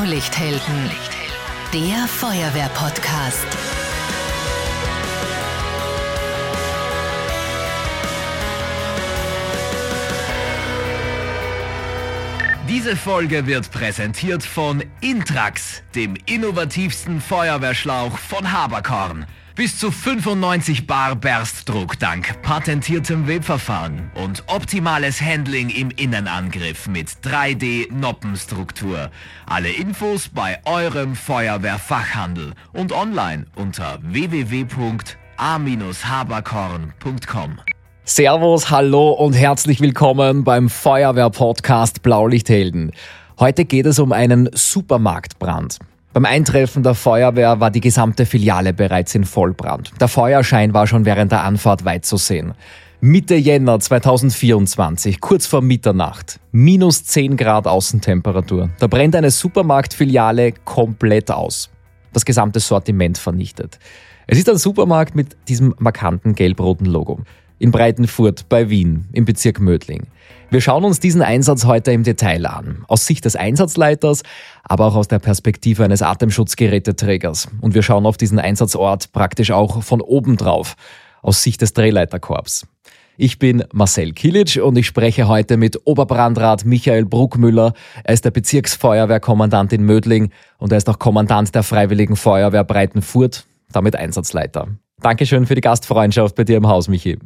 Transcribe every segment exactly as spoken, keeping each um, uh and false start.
Blaulichthelden, der Feuerwehr-Podcast. Diese Folge wird präsentiert von Intrax, dem innovativsten Feuerwehrschlauch von Haberkorn. Bis zu fünfundneunzig Bar Berstdruck dank patentiertem Webverfahren und optimales Handling im Innenangriff mit drei D Noppenstruktur. Alle Infos bei eurem Feuerwehrfachhandel und online unter w w w punkt a haberkorn punkt com. Servus, hallo und herzlich willkommen beim Feuerwehr-Podcast Blaulichthelden. Heute geht es um einen Supermarktbrand. Beim Eintreffen der Feuerwehr war die gesamte Filiale bereits in Vollbrand. Der Feuerschein war schon während der Anfahrt weit zu sehen. Mitte Jänner zweitausendvierundzwanzig, kurz vor Mitternacht, minus zehn Grad Außentemperatur. Da brennt eine Supermarktfiliale komplett aus. Das gesamte Sortiment vernichtet. Es ist ein Supermarkt mit diesem markanten gelb-roten Logo. In Breitenfurt bei Wien, im Bezirk Mödling. Wir schauen uns diesen Einsatz heute im Detail an. Aus Sicht des Einsatzleiters, aber auch aus der Perspektive eines Atemschutzgeräteträgers. Und wir schauen auf diesen Einsatzort praktisch auch von oben drauf, aus Sicht des Drehleiterkorps. Ich bin Marcel Kilic und ich spreche heute mit Oberbrandrat Michael Bruckmüller. Er ist der Bezirksfeuerwehrkommandant in Mödling und er ist auch Kommandant der Freiwilligen Feuerwehr Breitenfurt, damit Einsatzleiter. Dankeschön für die Gastfreundschaft bei dir im Haus, Michi.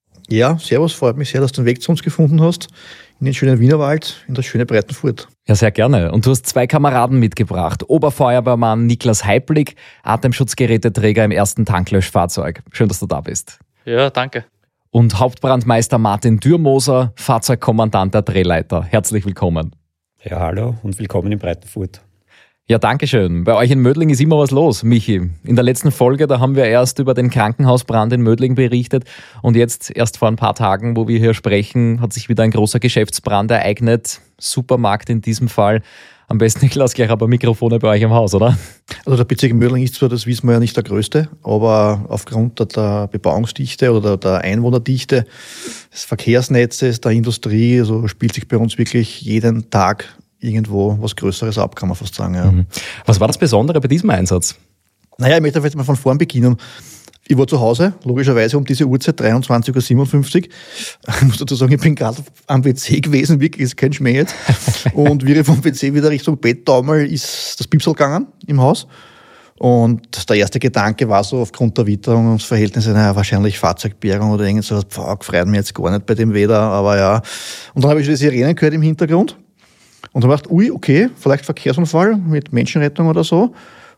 Ja, servus, freut mich sehr, dass du den Weg zu uns gefunden hast, in den schönen Wienerwald, in das schöne Breitenfurt. Ja, sehr gerne. Und du hast zwei Kameraden mitgebracht. Oberfeuerwehrmann Niklas Heiblick, Atemschutzgeräteträger im ersten Tanklöschfahrzeug. Schön, dass du da bist. Ja, danke. Und Hauptbrandmeister Martin Dürmoser, Fahrzeugkommandant der Drehleiter. Herzlich willkommen. Ja, hallo und willkommen in Breitenfurt. Ja, danke schön. Bei euch in Mödling ist immer was los, Michi. In der letzten Folge, da haben wir erst über den Krankenhausbrand in Mödling berichtet und jetzt erst vor ein paar Tagen, wo wir hier sprechen, hat sich wieder ein großer Geschäftsbrand ereignet. Supermarkt in diesem Fall. Am besten, ich lasse gleich aber Mikrofone bei euch im Haus, oder? Also der Bezirk Mödling ist zwar, das wissen wir ja, nicht der größte, aber aufgrund der Bebauungsdichte oder der Einwohnerdichte des Verkehrsnetzes, der Industrie, also spielt sich bei uns wirklich jeden Tag irgendwo was Größeres ab, kann man fast sagen. Ja. Was war das Besondere bei diesem Einsatz? Naja, ich möchte jetzt mal von vorn beginnen. Ich war zu Hause, logischerweise um diese Uhrzeit, dreiundzwanzig Uhr siebenundfünfzig. Ich muss dazu sagen, ich bin gerade am W C gewesen, wirklich, ist kein Schmäh jetzt. Und wie ich vom W C wieder Richtung Bett taumel, ist das Piepsel gegangen im Haus. Und der erste Gedanke war so, aufgrund der Witterung und Verhältnisse, naja, wahrscheinlich Fahrzeugbergung oder irgend so, pf, freut mich jetzt gar nicht bei dem Wetter, aber ja. Und dann habe ich schon die Sirenen gehört im Hintergrund. Und dann habe ich gedacht, ui, okay, vielleicht Verkehrsunfall mit Menschenrettung oder so.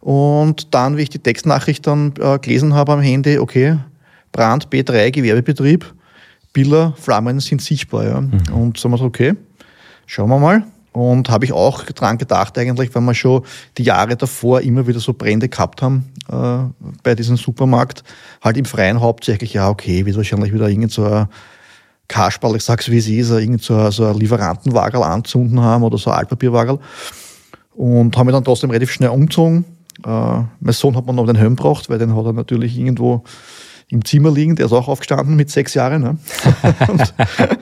Und dann, wie ich die Textnachricht dann äh, gelesen habe am Handy, okay, Brand B drei, Gewerbebetrieb, Bilder, Flammen sind sichtbar. Ja. Mhm. Und so haben wir so, okay, schauen wir mal. Und habe ich auch dran gedacht eigentlich, weil wir schon die Jahre davor immer wieder so Brände gehabt haben äh, bei diesem Supermarkt. Halt im Freien hauptsächlich, ja, okay, wird wahrscheinlich wieder irgend so ein Kasperl, ich sag's wie es ist, irgend so ein, so ein Lieferantenwagerl anzünden haben oder so ein Altpapierwagerl. Und haben wir dann trotzdem relativ schnell umgezogen. Äh, mein Sohn hat mir noch den Helm gebracht, weil den hat er natürlich irgendwo im Zimmer liegen. Der ist auch aufgestanden mit sechs Jahren. Ne? und,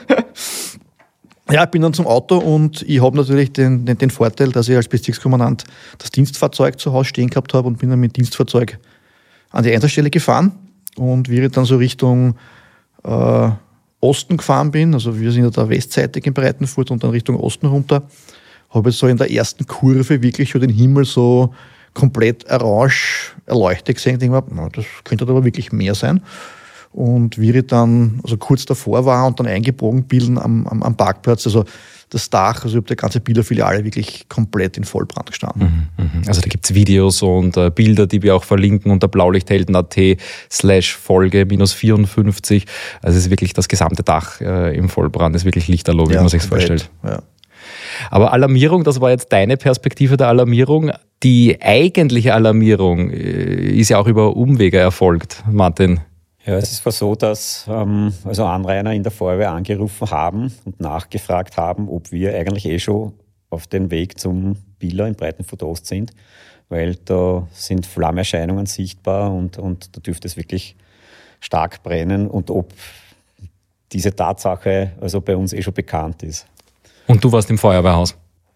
ja, ich bin dann zum Auto und ich habe natürlich den, den, den Vorteil, dass ich als Bezirkskommandant das Dienstfahrzeug zu Hause stehen gehabt habe und bin dann mit dem Dienstfahrzeug an die Einsatzstelle gefahren. Und wie ich dann so Richtung äh, Osten gefahren bin, also wir sind ja da westseitig in Breitenfurt und dann Richtung Osten runter, habe ich so in der ersten Kurve wirklich schon den Himmel so komplett orange erleuchtet gesehen. Ich denke mir, na, das könnte aber wirklich mehr sein. Und wie ich dann also kurz davor war und dann eingebogen bilden am, am, am Parkplatz, also das Dach, also ich habe die ganze Bilderfiliale wirklich komplett in Vollbrand gestanden. Also da gibt es Videos und äh, Bilder, die wir auch verlinken unter blaulichthelden.at slash Folge minus vierundfünfzig. Also es ist wirklich das gesamte Dach äh, im Vollbrand, das ist wirklich lichterloh, wie ja, man sich vorstellt. Ja. Aber Alarmierung, das war jetzt deine Perspektive der Alarmierung. Die eigentliche Alarmierung äh, ist ja auch über Umwege erfolgt, Martin. Ja, es war so, dass ähm, also Anrainer in der Feuerwehr angerufen haben und nachgefragt haben, ob wir eigentlich eh schon auf dem Weg zum Biller in Breitenfurt Ost sind, weil da sind Flammerscheinungen sichtbar und, und da dürfte es wirklich stark brennen und ob diese Tatsache also bei uns eh schon bekannt ist. Und du warst im Feuerwehrhaus?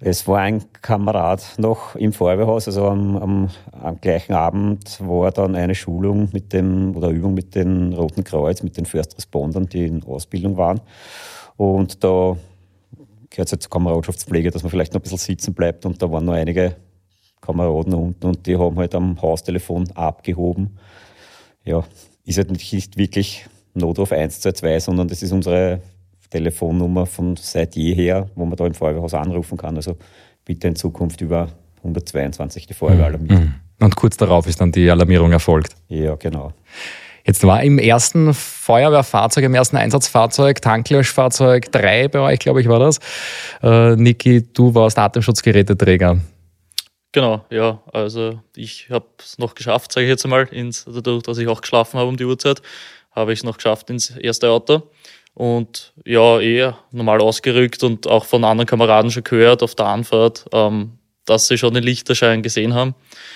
Es war ein Kamerad noch im Feuerwehrhaus, also am, am, am gleichen Abend war dann eine Schulung mit dem, oder Übung mit dem Roten Kreuz, mit den First Respondern, die in Ausbildung waren. Und da gehört es halt zur Kameradschaftspflege, dass man vielleicht noch ein bisschen sitzen bleibt. Und da waren noch einige Kameraden unten und die haben halt am Haustelefon abgehoben. Ja, ist halt nicht wirklich Notruf eins zwei zwei, sondern das ist unsere Telefonnummer von seit jeher, wo man da im Feuerwehrhaus anrufen kann. Also bitte in Zukunft über hundertzweiundzwanzig die Feuerwehr alarmieren. Und kurz darauf ist dann die Alarmierung erfolgt. Ja, genau. Jetzt war im ersten Feuerwehrfahrzeug, im ersten Einsatzfahrzeug, Tanklöschfahrzeug drei bei euch, glaube ich, war das. Äh, Niki, du warst Atemschutzgeräteträger. Genau, ja, also ich habe es noch geschafft, sage ich jetzt einmal, ins, also dadurch, dass ich auch geschlafen habe um die Uhrzeit, habe ich es noch geschafft ins erste Auto. Und ja, eher normal ausgerückt und auch von anderen Kameraden schon gehört auf der Anfahrt, ähm, dass sie schon den Lichterschein gesehen haben.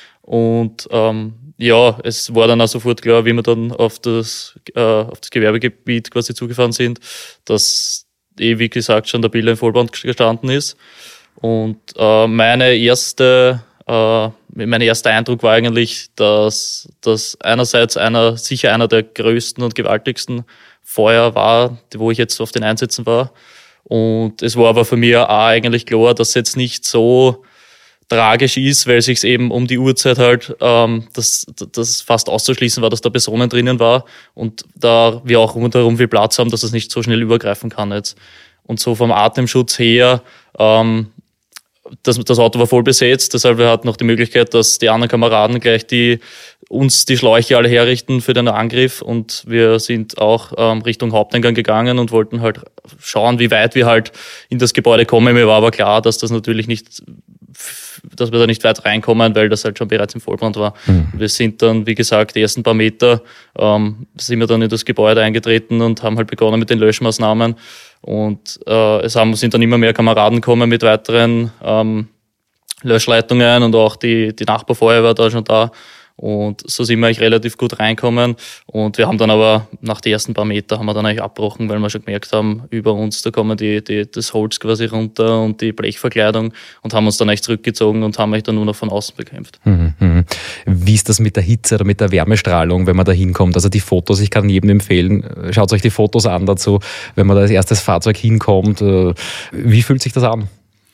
Und ähm, ja, es war dann auch sofort klar, wie wir dann auf das, äh, auf das Gewerbegebiet quasi zugefahren sind, dass eh, wie gesagt, schon der Biller in Vollbrand gestanden ist. Und äh, meine erste, äh, mein erster Eindruck war eigentlich, dass das einerseits einer sicher einer der größten und gewaltigsten Feuer war, wo ich jetzt auf den Einsätzen war. Und es war aber für mich auch eigentlich klar, dass es jetzt nicht so tragisch ist, weil sich eben um die Uhrzeit halt ähm, das, das fast auszuschließen war, dass da Personen drinnen war und da wir auch rundherum viel Platz haben, dass es nicht so schnell übergreifen kann jetzt. Und so vom Atemschutz her, ähm, das, das Auto war voll besetzt, deshalb wir hatten noch die Möglichkeit, dass die anderen Kameraden gleich die uns die Schläuche alle herrichten für den Angriff und wir sind auch ähm, Richtung Haupteingang gegangen und wollten halt schauen, wie weit wir halt in das Gebäude kommen. Mir war aber klar, dass das natürlich nicht, dass wir da nicht weit reinkommen, weil das halt schon bereits im Vollbrand war. Mhm. Wir sind dann, wie gesagt, die ersten paar Meter ähm, sind wir dann in das Gebäude eingetreten und haben halt begonnen mit den Löschmaßnahmen und äh, es haben, sind dann immer mehr Kameraden gekommen mit weiteren ähm, Löschleitungen und auch die, die Nachbarfeuerwehr war da schon da. Und so sind wir eigentlich relativ gut reinkommen. Und wir haben dann aber nach den ersten paar Meter haben wir dann eigentlich abgebrochen, weil wir schon gemerkt haben, über uns, da kommen die, die, das Holz quasi runter und die Blechverkleidung und haben uns dann eigentlich zurückgezogen und haben eigentlich dann nur noch von außen bekämpft. Mhm. Wie ist das mit der Hitze oder mit der Wärmestrahlung, wenn man da hinkommt? Also die Fotos, ich kann jedem empfehlen, schaut euch die Fotos an dazu, wenn man da als erstes Fahrzeug hinkommt. Wie fühlt sich das an?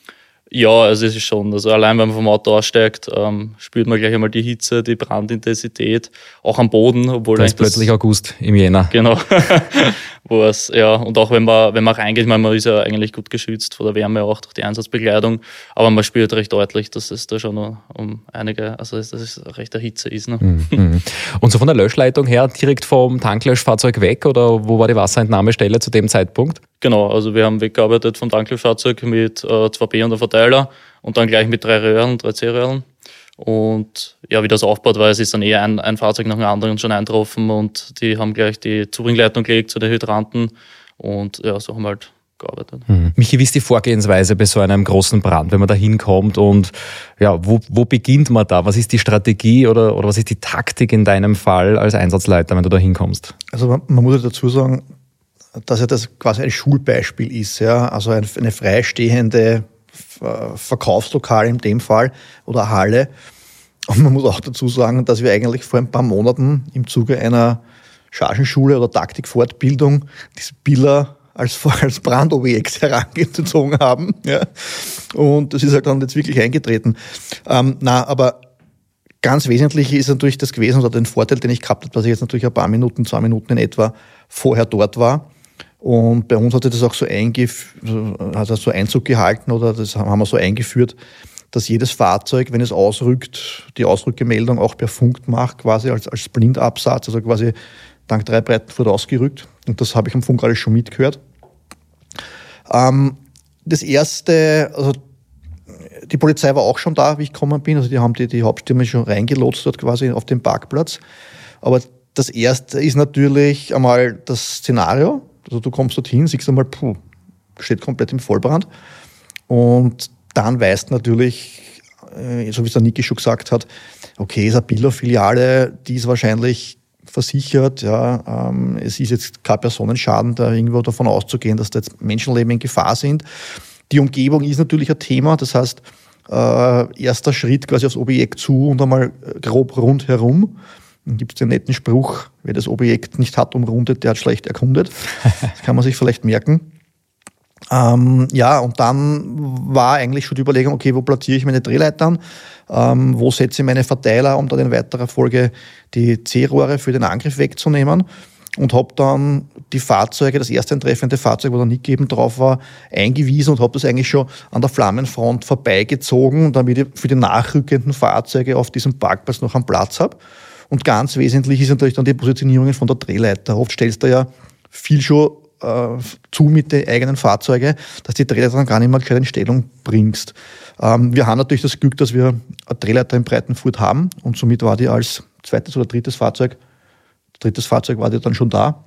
Ja, also es ist schon, also allein wenn man vom Auto aussteigt, ähm, spürt man gleich einmal die Hitze, die Brandintensität, auch am Boden, obwohl da ist plötzlich das, August im Jänner. Genau, wo es, ja, und auch wenn man, wenn man reingeht, man ist ja eigentlich gut geschützt vor der Wärme auch durch die Einsatzbekleidung, aber man spürt recht deutlich, dass es da schon noch um einige, also dass es recht eine Hitze ist. Ne? Mhm. Und so von der Löschleitung her direkt vom Tanklöschfahrzeug weg oder wo war die Wasserentnahmestelle zu dem Zeitpunkt? Genau, also wir haben weggearbeitet vom Tanklöschfahrzeug mit äh, zwei B und einem Verteiler und dann gleich mit drei Röhren, drei C-Röhren. Und ja, wie das aufgebaut war, es ist dann eher ein, ein Fahrzeug nach dem anderen schon eingetroffen und die haben gleich die Zubringleitung gelegt zu den Hydranten und ja, so haben wir halt gearbeitet. Mhm. Michi, wie ist die Vorgehensweise bei so einem großen Brand, wenn man da hinkommt und ja, wo, wo beginnt man da? Was ist die Strategie oder, oder was ist die Taktik in deinem Fall als Einsatzleiter, wenn du da hinkommst? Also man, man muss ja dazu sagen, dass ja das quasi ein Schulbeispiel ist, ja, also ein, eine freistehende Verkaufslokal in dem Fall oder Halle. Und man muss auch dazu sagen, dass wir eigentlich vor ein paar Monaten im Zuge einer Chargenschule oder Taktikfortbildung diese Biller als, als Brandobjekt herangezogen haben. Ja. Und das ist halt dann jetzt wirklich eingetreten. Ähm, na, aber ganz wesentlich ist natürlich das gewesen, oder den Vorteil, den ich gehabt habe, dass ich jetzt natürlich ein paar Minuten, zwei Minuten in etwa vorher dort war. Und bei uns hat das auch so, eingef- hat das so Einzug gehalten oder das haben wir so eingeführt, dass jedes Fahrzeug, wenn es ausrückt, die Ausrückemeldung auch per Funk macht, quasi als, als Blindabsatz, also quasi dank drei Breitenfurt ausgerückt. Und das habe ich am Funk alles schon mitgehört. Ähm, das erste, also die Polizei war auch schon da, wie ich gekommen bin. Also die haben die, die Hauptstimme schon reingelotst dort quasi auf dem Parkplatz. Aber das erste ist natürlich einmal das Szenario. Also du kommst dorthin, siehst einmal, puh, steht komplett im Vollbrand. Und dann weißt natürlich, so wie es der Niki schon gesagt hat, okay, ist eine Biller-Filiale, die ist wahrscheinlich versichert. Ja, ähm, es ist jetzt kein Personenschaden, da irgendwo davon auszugehen, dass da jetzt Menschenleben in Gefahr sind. Die Umgebung ist natürlich ein Thema, das heißt, äh, erster Schritt quasi aufs Objekt zu und einmal grob rundherum. Dann gibt es den netten Spruch, wer das Objekt nicht hat umrundet, der hat schlecht erkundet. Das kann man sich vielleicht merken. Ähm, ja, und dann war eigentlich schon die Überlegung, okay, wo platziere ich meine Drehleitern? Ähm, wo setze ich meine Verteiler, um dann in weiterer Folge die C-Rohre für den Angriff wegzunehmen? Und habe dann die Fahrzeuge, das erste eintreffende Fahrzeug, wo der Nick eben drauf war, eingewiesen und habe das eigentlich schon an der Flammenfront vorbeigezogen, damit ich für die nachrückenden Fahrzeuge auf diesem Parkplatz noch einen Platz habe. Und ganz wesentlich ist natürlich dann die Positionierung von der Drehleiter. Oft stellst du ja viel schon äh, zu mit den eigenen Fahrzeugen, dass die Drehleiter dann gar nicht mehr gescheit in Stellung bringst. Ähm, wir haben natürlich das Glück, dass wir eine Drehleiter in Breitenfurt haben und somit war die als zweites oder drittes Fahrzeug Drittes Fahrzeug war die dann schon da.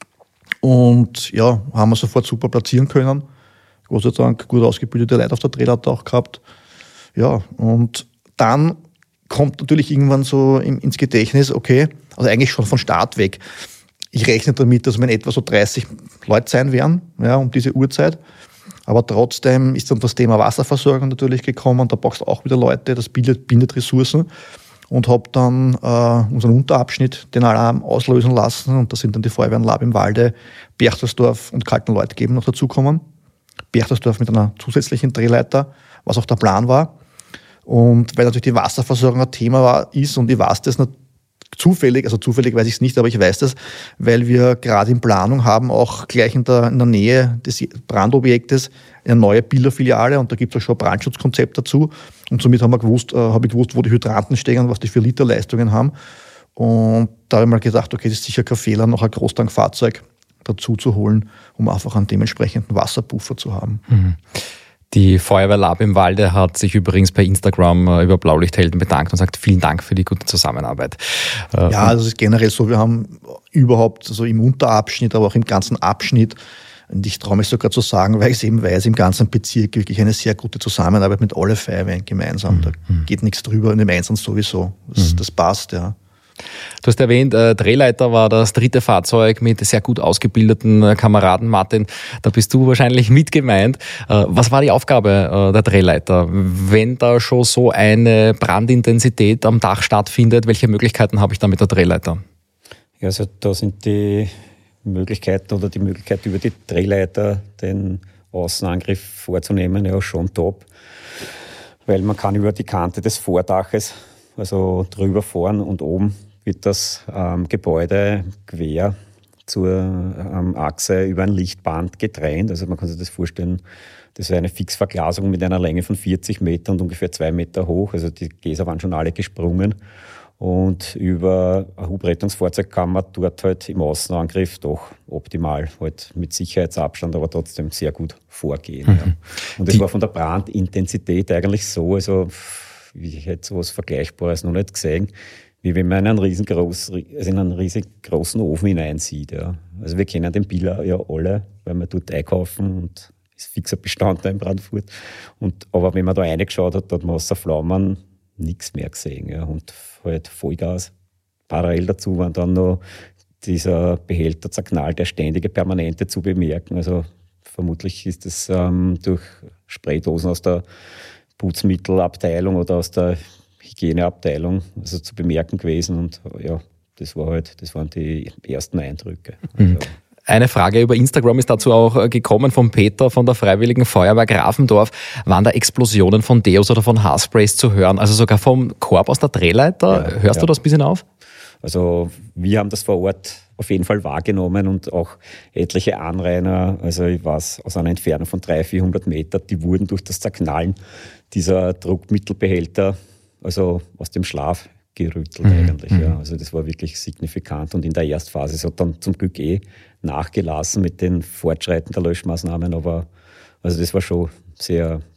Und ja, haben wir sofort super platzieren können. Gott sei Dank gut ausgebildete Leute auf der Drehleiter auch gehabt. Ja, und dann kommt natürlich irgendwann so ins Gedächtnis, okay, also eigentlich schon von Start weg. Ich rechne damit, dass wir in etwa so dreißig Leute sein werden, ja, um diese Uhrzeit. Aber trotzdem ist dann das Thema Wasserversorgung natürlich gekommen. Da brauchst du auch wieder Leute, das bindet, bindet Ressourcen. Und habe dann äh, unseren Unterabschnitt den Alarm auslösen lassen. Und da sind dann die Feuerwehren Lab im Walde, Berchtesdorf und Kaltenleutgeben noch dazukommen. Berchtesdorf mit einer zusätzlichen Drehleiter, was auch der Plan war. Und weil natürlich die Wasserversorgung ein Thema war, ist, und ich weiß das nicht zufällig, also zufällig weiß ich es nicht, aber ich weiß das, weil wir gerade in Planung haben, auch gleich in der, in der Nähe des Brandobjektes eine neue Bilderfiliale, und da gibt es auch schon ein Brandschutzkonzept dazu. Und somit haben wir gewusst, äh, habe ich gewusst, wo die Hydranten stehen und was die für Literleistungen haben. Und da habe ich mal gedacht, okay, das ist sicher kein Fehler, noch ein Großtankfahrzeug dazu zu holen, um einfach einen dementsprechenden Wasserpuffer zu haben. Mhm. Die Feuerwehr Lab im Walde hat sich übrigens bei Instagram äh, über Blaulichthelden bedankt und sagt, vielen Dank für die gute Zusammenarbeit. Äh, ja, das ist generell so. Wir haben überhaupt, also im Unterabschnitt, aber auch im ganzen Abschnitt, und ich traue mich sogar zu sagen, weil ich es eben weiß, im ganzen Bezirk wirklich eine sehr gute Zusammenarbeit mit alle Feuerwehren gemeinsam. Da mhm. geht nichts drüber, und im Einsatz sowieso. Das, mhm. das passt, ja. Du hast erwähnt, äh, Drehleiter war das dritte Fahrzeug mit sehr gut ausgebildeten äh, Kameraden. Martin, da bist du wahrscheinlich mit gemeint. Äh, was war die Aufgabe äh, der Drehleiter? Wenn da schon so eine Brandintensität am Dach stattfindet, welche Möglichkeiten habe ich da mit der Drehleiter? Ja, also da sind die Möglichkeiten oder die Möglichkeit über die Drehleiter den Außenangriff vorzunehmen ja schon top, weil man kann über die Kante des Vordaches also drüber fahren und oben wird das ähm, Gebäude quer zur ähm, Achse über ein Lichtband getrennt. Also man kann sich das vorstellen, das ist eine Fixverglasung mit einer Länge von vierzig Meter und ungefähr zwei Meter hoch. Also die Gläser waren schon alle gesprungen. Und über ein Hubrettungsfahrzeug kann man dort halt im Außenangriff doch optimal, halt mit Sicherheitsabstand, aber trotzdem sehr gut vorgehen. Mhm. Ja. Und es war von der Brandintensität eigentlich so, also ich hätte so etwas Vergleichbares noch nicht gesehen, wie wenn man in einen riesengroß, also in einen riesengroßen Ofen hineinsieht. Ja. Also wir kennen den Biller ja alle, weil wir dort einkaufen und ist fixer Bestandteil in Brandfurt. Und, aber wenn man da reingeschaut hat, hat man außer Flammen nichts mehr gesehen. Ja. Und halt Vollgas. Parallel dazu waren dann noch dieser Behälter zerknallt, der ständige, permanente zu bemerken. Also vermutlich ist es ähm, durch Spraydosen aus der Putzmittelabteilung oder aus der Hygieneabteilung also zu bemerken gewesen. Und ja, das war halt, das waren die ersten Eindrücke. Mhm. Also, eine Frage über Instagram ist dazu auch gekommen von Peter von der Freiwilligen Feuerwehr Grafendorf. Waren da Explosionen von Deos oder von Haarsprays zu hören? Also sogar vom Korb aus der Drehleiter? Ja, Hörst ja. du das ein bisschen auf? Also wir haben das vor Ort auf jeden Fall wahrgenommen und auch etliche Anrainer, also ich weiß, aus einer Entfernung von dreihundert, vierhundert Meter, die wurden durch das Zerknallen dieser Druckmittelbehälter also aus dem Schlaf gerüttelt mhm. eigentlich. Ja. Also das war wirklich signifikant und in der Erstphase, es hat dann zum Glück eh nachgelassen mit den Fortschreiten der Löschmaßnahmen, aber also das war schon sehr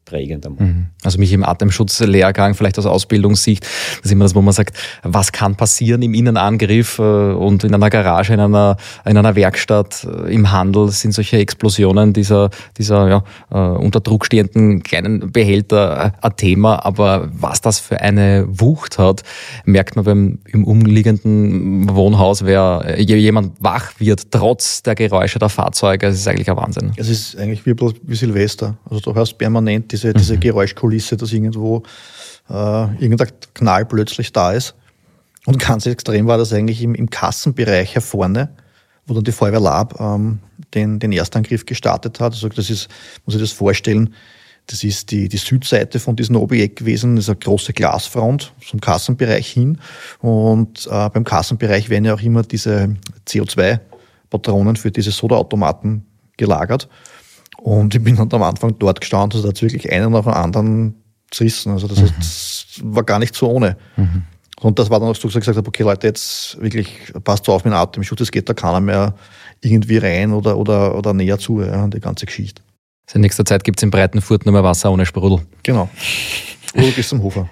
prägend. Also mich im Atemschutzlehrgang, vielleicht aus Ausbildungssicht, das ist immer das, wo man sagt, was kann passieren im Innenangriff und in einer Garage, in einer, in einer Werkstatt, im Handel sind solche Explosionen dieser, dieser ja, unter Druck stehenden kleinen Behälter ein Thema, aber was das für eine Wucht hat, merkt man beim im umliegenden Wohnhaus, wer jemand wach wird, trotz der Geräusche der Fahrzeuge, das ist eigentlich ein Wahnsinn. Es ist eigentlich wie, wie Silvester, also du hörst permanent diese, diese mhm. Geräuschkulisse, dass irgendwo äh, irgendein Knall plötzlich da ist. Und ganz extrem war das eigentlich im, im Kassenbereich hier vorne, wo dann die Feuerwehr Lab ähm, den, den Erstangriff gestartet hat. Also das ist, muss ich das vorstellen, das ist die, die Südseite von diesem Objekt gewesen, das ist eine große Glasfront zum Kassenbereich hin. Und äh, beim Kassenbereich werden ja auch immer diese C O zwei Patronen für diese Sodaautomaten gelagert. Und ich bin dann am Anfang dort gestanden, also da hat es wirklich einen nach dem anderen zerrissen. Also das, mhm. hat, das war gar nicht so ohne. Mhm. Und das war dann auch so, dass ich gesagt habe, okay Leute, jetzt wirklich passt so auf mit dem Atemschutz, es geht da keiner mehr irgendwie rein oder, oder, oder näher zu, ja, die ganze Geschichte. Also in nächster Zeit gibt es in Breitenfurt nur mehr Wasser ohne Sprudel. Genau. Sprudel bis zum Hofer.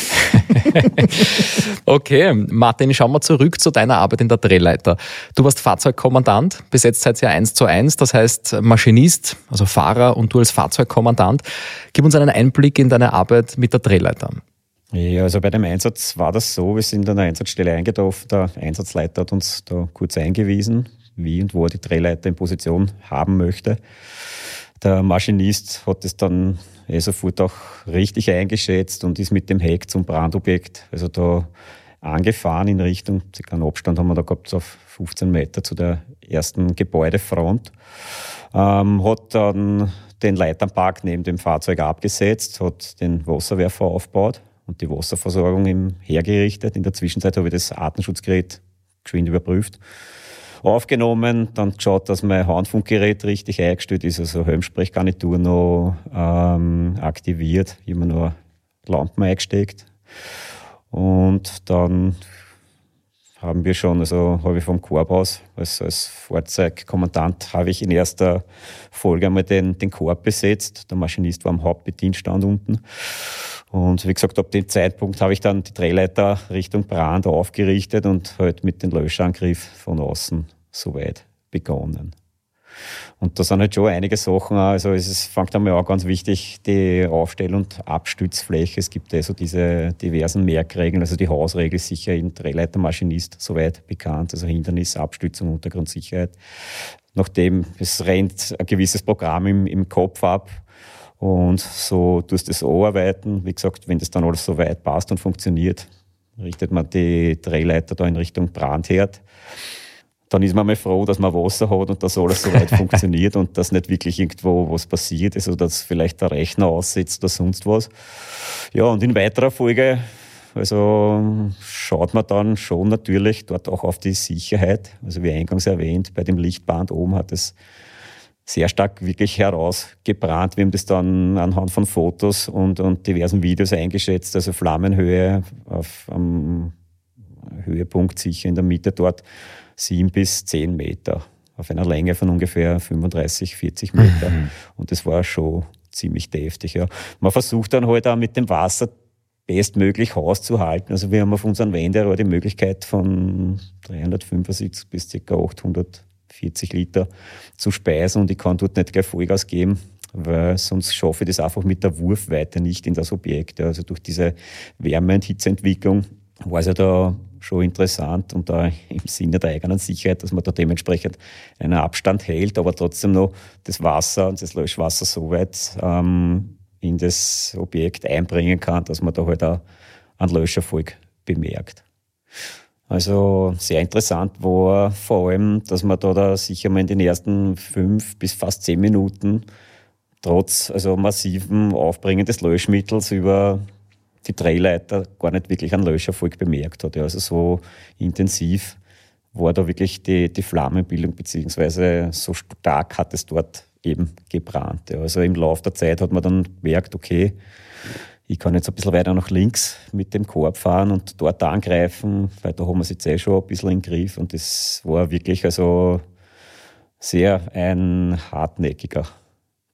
Okay, Martin, schauen wir zurück zu deiner Arbeit in der Drehleiter. Du warst Fahrzeugkommandant, besetzt seid ihr eins zu eins, das heißt Maschinist, also Fahrer und du als Fahrzeugkommandant. Gib uns einen Einblick in deine Arbeit mit der Drehleiter. Ja, also bei dem Einsatz war das so, wir sind an der Einsatzstelle eingetroffen, der Einsatzleiter hat uns da kurz eingewiesen, wie und wo er die Drehleiter in Position haben möchte. Der Maschinist hat es dann eh sofort auch richtig eingeschätzt und ist mit dem Heck zum Brandobjekt, also da angefahren in Richtung, circa einen Abstand haben wir da gehabt, so auf fünfzehn Meter zu der ersten Gebäudefront. Ähm, hat dann den Leiternpark neben dem Fahrzeug abgesetzt, hat den Wasserwerfer aufgebaut und die Wasserversorgung ihm hergerichtet. In der Zwischenzeit habe ich das Atemschutzgerät geschwind überprüft, aufgenommen, dann geschaut, dass mein Handfunkgerät richtig eingestellt ist, also Helmsprechgarnitur noch ähm, aktiviert, immer noch Lampen eingesteckt. Und dann haben wir schon, also habe ich vom Korb aus, als, als Fahrzeugkommandant, habe ich in erster Folge einmal den, den Korb besetzt. Der Maschinist war am Hauptbedienstand unten. Und wie gesagt, ab dem Zeitpunkt habe ich dann die Drehleiter Richtung Brand aufgerichtet und halt mit dem Löschangriff von außen soweit begonnen. Und da sind halt schon einige Sachen, also es ist, fängt einmal an, ganz wichtig, die Aufstell- und Abstützfläche. Es gibt also diese diversen Merkregeln, also die Hausregel ist sicher in Drehleitermaschinist soweit bekannt, also Hindernis, Abstützung, Untergrundsicherheit. Nachdem es rennt ein gewisses Programm im, im Kopf ab, und so tust du das arbeiten. Wie gesagt, wenn das dann alles so weit passt und funktioniert, richtet man die Drehleiter da in Richtung Brandherd. Dann ist man mal froh, dass man Wasser hat und dass alles so weit funktioniert und dass nicht wirklich irgendwo was passiert ist oder dass vielleicht der Rechner aussetzt oder sonst was. Ja, und in weiterer Folge, also schaut man dann schon natürlich dort auch auf die Sicherheit. Also wie eingangs erwähnt, bei dem Lichtband oben hat es sehr stark wirklich herausgebrannt. Wir haben das dann anhand von Fotos und, und diversen Videos eingeschätzt. Also Flammenhöhe auf am Höhepunkt sicher in der Mitte dort sieben bis zehn Meter. Auf einer Länge von ungefähr fünfunddreißig, vierzig Meter. Mhm. Und das war schon ziemlich deftig. Ja. Man versucht dann halt auch mit dem Wasser bestmöglich hauszuhalten. Also wir haben auf unseren Wenderohr die Möglichkeit von dreihundertfünfundsiebzig bis ca. achthundertvierzig Liter zu speisen und ich kann dort nicht gleich Vollgas geben, weil sonst schaffe ich das einfach mit der Wurfweite nicht in das Objekt. Also durch diese Wärme- und Hitzeentwicklung war es ja da schon interessant und da im Sinne der eigenen Sicherheit, dass man da dementsprechend einen Abstand hält, aber trotzdem noch das Wasser und das Löschwasser so weit ähm, in das Objekt einbringen kann, dass man da halt auch einen Löscherfolg bemerkt. Also sehr interessant war vor allem, dass man da, da sicher mal in den ersten fünf bis fast zehn Minuten trotz also massiven Aufbringen des Löschmittels über die Drehleiter gar nicht wirklich einen Löscherfolg bemerkt hat. Also so intensiv war da wirklich die, die Flammenbildung, beziehungsweise so stark hat es dort eben gebrannt. Also im Laufe der Zeit hat man dann gemerkt, okay, ich kann jetzt ein bisschen weiter nach links mit dem Korb fahren und dort angreifen, weil da haben wir es jetzt eh schon ein bisschen im Griff und das war wirklich also sehr ein hartnäckiger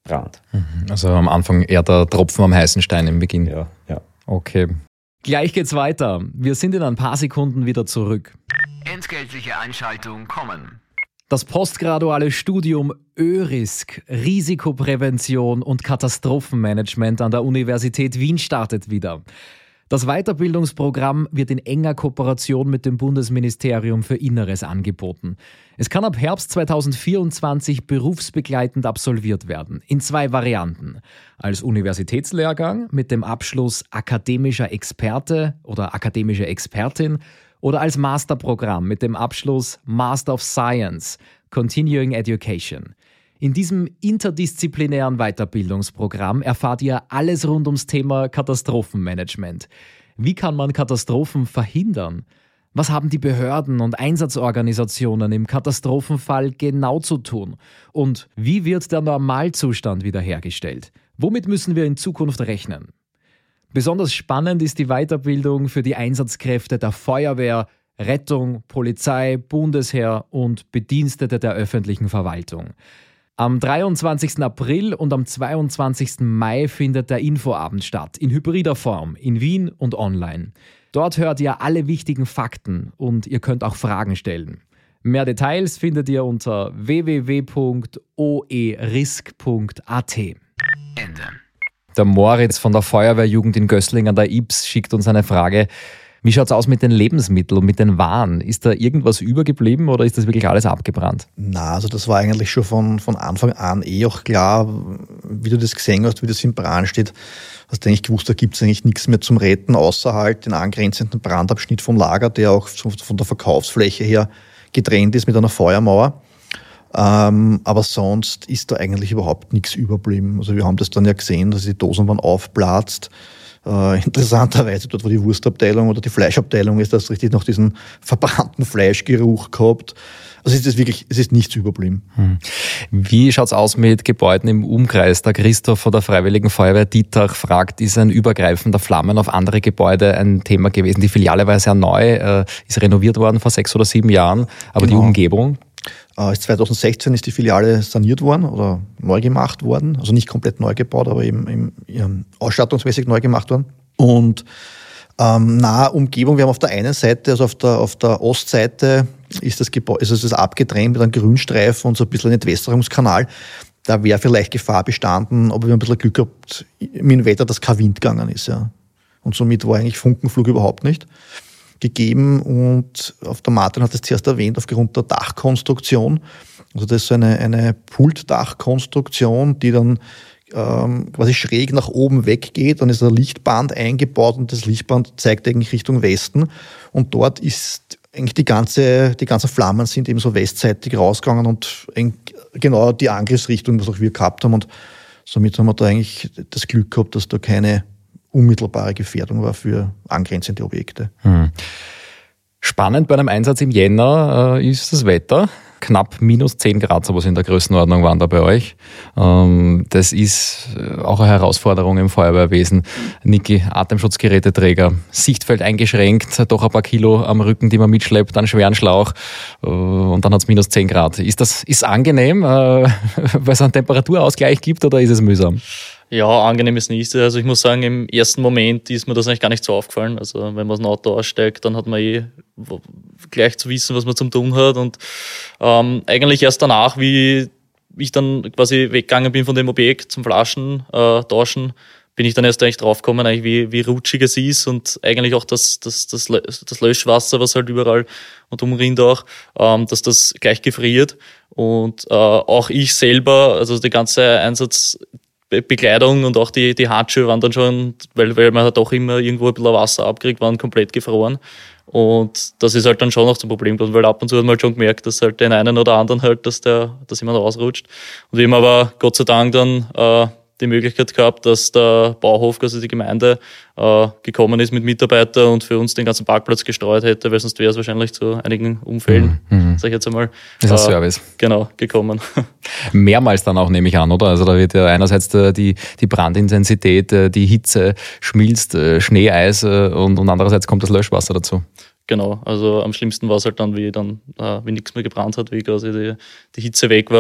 Brand. Also am Anfang eher der Tropfen am heißen Stein im Beginn. Ja, ja. Okay. Gleich geht's weiter. Wir sind in ein paar Sekunden wieder zurück. Entgeltliche Einschaltung kommen. Das postgraduale Studium ÖRISK, Risikoprävention und Katastrophenmanagement an der Universität Wien startet wieder. Das Weiterbildungsprogramm wird in enger Kooperation mit dem Bundesministerium für Inneres angeboten. Es kann ab Herbst zweitausendvierundzwanzig berufsbegleitend absolviert werden, in zwei Varianten. Als Universitätslehrgang mit dem Abschluss akademischer Experte oder akademische Expertin oder als Masterprogramm mit dem Abschluss Master of Science, Continuing Education. In diesem interdisziplinären Weiterbildungsprogramm erfahrt ihr alles rund ums Thema Katastrophenmanagement. Wie kann man Katastrophen verhindern? Was haben die Behörden und Einsatzorganisationen im Katastrophenfall genau zu tun? Und wie wird der Normalzustand wiederhergestellt? Womit müssen wir in Zukunft rechnen? Besonders spannend ist die Weiterbildung für die Einsatzkräfte der Feuerwehr, Rettung, Polizei, Bundesheer und Bedienstete der öffentlichen Verwaltung. Am dreiundzwanzigsten April und am zweiundzwanzigsten Mai findet der Infoabend statt, in hybrider Form, in Wien und online. Dort hört ihr alle wichtigen Fakten und ihr könnt auch Fragen stellen. Mehr Details findet ihr unter w w w punkt o e risk punkt a t. Ende. Der Moritz von der Feuerwehrjugend in Gößling an der I B S schickt uns eine Frage. Wie schaut es aus mit den Lebensmitteln und mit den Waren? Ist da irgendwas übergeblieben oder ist das wirklich alles abgebrannt? Na, also das war eigentlich schon von, von Anfang an eh auch klar, wie du das gesehen hast, wie das im Brand steht. Hast du eigentlich gewusst, da gibt es eigentlich nichts mehr zum Retten, außer halt den angrenzenden Brandabschnitt vom Lager, der auch von der Verkaufsfläche her getrennt ist mit einer Feuermauer. Ähm, aber sonst ist da eigentlich überhaupt nichts überblieben. Also wir haben das dann ja gesehen, dass die Dosen waren aufplatzt. Äh, interessanterweise dort, wo die Wurstabteilung oder die Fleischabteilung ist, das richtig noch diesen verbrannten Fleischgeruch gehabt. Also es ist wirklich, es ist nichts überblieben. Hm. Wie schaut's aus mit Gebäuden im Umkreis? Der Christoph von der Freiwilligen Feuerwehr Dietach fragt, ist ein Übergreifen der Flammen auf andere Gebäude ein Thema gewesen? Die Filiale war sehr neu, äh, ist renoviert worden vor sechs oder sieben Jahren, aber genau. Die Umgebung? Äh, zweitausendsechzehn ist die Filiale saniert worden oder neu gemacht worden. Also nicht komplett neu gebaut, aber eben, eben, eben ausstattungsmäßig neu gemacht worden. Und ähm, nahe Umgebung, wir haben auf der einen Seite, also auf der, auf der Ostseite ist das Gebäude, also es ist abgetrennt mit einem Grünstreifen und so ein bisschen ein Entwässerungskanal. Da wäre vielleicht Gefahr bestanden, aber wir haben ein bisschen Glück gehabt mit dem Wetter, dass kein Wind gegangen ist. Ja. Und somit war eigentlich Funkenflug überhaupt nicht gegeben. Und auf der Martin hat es zuerst erwähnt, aufgrund der Dachkonstruktion. Also das ist so eine, eine Pultdachkonstruktion, die dann ähm, quasi schräg nach oben weggeht. Dann ist ein Lichtband eingebaut und das Lichtband zeigt eigentlich Richtung Westen. Und dort ist eigentlich die ganze, die ganzen Flammen sind eben so westseitig rausgegangen und genau die Angriffsrichtung, was auch wir gehabt haben. Und somit haben wir da eigentlich das Glück gehabt, dass da keine unmittelbare Gefährdung war für angrenzende Objekte. Hm. Spannend bei einem Einsatz im Jänner äh, ist das Wetter. Knapp minus zehn Grad, sowas in der Größenordnung waren da bei euch. Ähm, das ist auch eine Herausforderung im Feuerwehrwesen. Niki, Atemschutzgeräteträger, Sichtfeld eingeschränkt, doch ein paar Kilo am Rücken, die man mitschleppt, einen schweren Schlauch äh, und dann hat es minus zehn Grad. Ist das ist angenehm, äh, weil es einen Temperaturausgleich gibt oder ist es mühsam? Ja, angenehm ist nicht. Also ich muss sagen, im ersten Moment ist mir das eigentlich gar nicht so aufgefallen. Also wenn man aus dem Auto aussteigt, dann hat man eh gleich zu wissen, was man zum tun hat. Und ähm, eigentlich erst danach, wie ich dann quasi weggegangen bin von dem Objekt zum Flaschen äh, tauschen, bin ich dann erst eigentlich draufgekommen, eigentlich wie, wie rutschig es ist und eigentlich auch das, das, das, das Löschwasser, was halt überall und umrinnt auch, ähm, dass das gleich gefriert. Und äh, auch ich selber, also die ganze Einsatz Bekleidung und auch die, die Handschuhe waren dann schon, weil, weil man halt doch immer irgendwo ein bisschen Wasser abkriegt, waren komplett gefroren. Und das ist halt dann schon noch zum Problem, weil ab und zu hat man halt schon gemerkt, dass halt den einen oder anderen halt, dass der, dass jemand rausrutscht. Und wir haben aber Gott sei Dank dann äh, die Möglichkeit gehabt, dass der Bauhof, also die Gemeinde, äh, gekommen ist mit Mitarbeitern und für uns den ganzen Parkplatz gestreut hätte, weil sonst wäre es wahrscheinlich zu einigen Unfällen, mhm. sag ich jetzt einmal. Das ist ein äh, Service. Genau, gekommen. Mehrmals dann auch, nehme ich an, oder? Also da wird ja einerseits die, die Brandintensität, die Hitze schmilzt, Schneeeis und, und andererseits kommt das Löschwasser dazu. Genau, also am schlimmsten war es halt dann, wie dann, äh, wie nichts mehr gebrannt hat, wie quasi die, die Hitze weg war.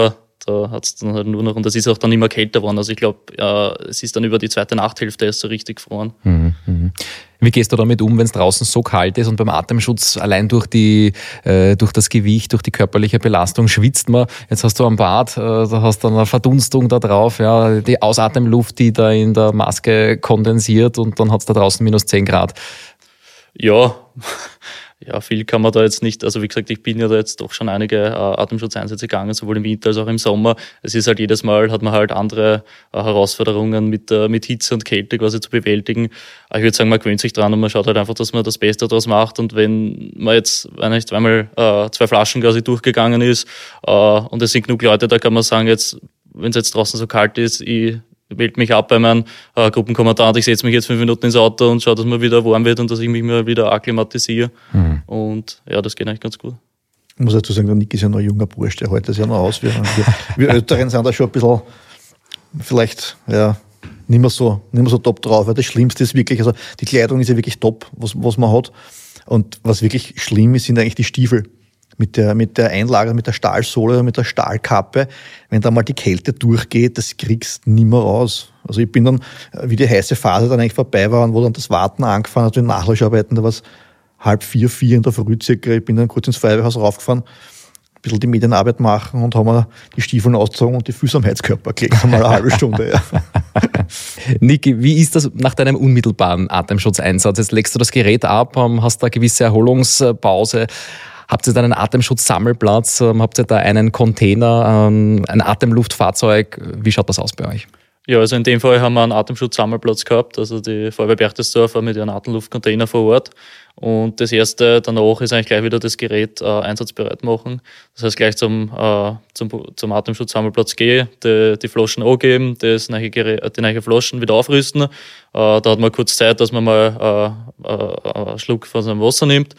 da hat es dann halt nur noch, und das ist auch dann immer kälter geworden. Also ich glaube, äh, es ist dann über die zweite Nachthälfte erst so richtig gefroren. Mhm, mhm. Wie gehst du damit um, wenn es draußen so kalt ist und beim Atemschutz allein durch die, äh, durch das Gewicht, durch die körperliche Belastung schwitzt man? Jetzt hast du am Bad, äh, da hast du eine Verdunstung da drauf, ja, die Ausatemluft, die da in der Maske kondensiert und dann hat es da draußen minus zehn Grad. Ja, ja, viel kann man da jetzt nicht, also wie gesagt, ich bin ja da jetzt doch schon einige äh, Atemschutzeinsätze gegangen, sowohl im Winter als auch im Sommer. Es ist halt jedes Mal, hat man halt andere äh, Herausforderungen mit, äh, mit Hitze und Kälte quasi zu bewältigen. Aber ich würde sagen, man gewöhnt sich dran und man schaut halt einfach, dass man das Beste daraus macht. Und wenn man jetzt, wenn ich zweimal äh, zwei Flaschen quasi durchgegangen ist äh, und es sind genug Leute, da kann man sagen, jetzt, wenn es jetzt draußen so kalt ist, ich wählt mich ab bei meinem äh, Gruppenkommandant, ich setze mich jetzt fünf Minuten ins Auto und schaue, dass mir wieder warm wird und dass ich mich mal wieder akklimatisiere. Mhm. Und ja, das geht eigentlich ganz gut. Ich muss dazu sagen, der Nick ist ja noch ein junger Bursch, der hält das ja noch aus. Wir, wir, wir Älteren sind da schon ein bisschen, vielleicht, ja, nicht mehr so, nicht mehr so top drauf, weil das Schlimmste ist wirklich, also die Kleidung ist ja wirklich top, was, was man hat. Und was wirklich schlimm ist, sind eigentlich die Stiefel. Mit der, mit der Einlage, mit der Stahlsohle, mit der Stahlkappe, wenn da mal die Kälte durchgeht, das kriegst du nicht mehr raus. Also ich bin dann, wie die heiße Phase dann eigentlich vorbei war und wo dann das Warten angefangen hat, die Nachlöscharbeiten, da war es halb vier, vier in der Früh circa, ich bin dann kurz ins Feuerwehrhaus raufgefahren, ein bisschen die Medienarbeit machen und haben wir die Stiefel ausgezogen und die Füße am Heizkörper gelegt, mal eine halbe Stunde. Ja. Niki, wie ist das nach deinem unmittelbaren Atemschutzeinsatz? Jetzt legst du das Gerät ab, hast da eine gewisse Erholungspause. Habt ihr da einen Atemschutzsammelplatz? Habt ihr da einen Container, ein Atemluftfahrzeug? Wie schaut das aus bei euch? Ja, also in dem Fall haben wir einen Atemschutzsammelplatz gehabt, also die Feuerwehr Berchtesdorf mit ihrem Atemluftcontainer vor Ort. Und das erste danach ist eigentlich gleich wieder das Gerät äh, einsatzbereit machen. Das heißt, gleich zum, äh, zum, zum Atemschutzsammelplatz gehen, die, die Flaschen angeben, das neue Gerät, die neue Flaschen wieder aufrüsten. Äh, da hat man kurz Zeit, dass man mal äh, äh, einen Schluck von seinem Wasser nimmt.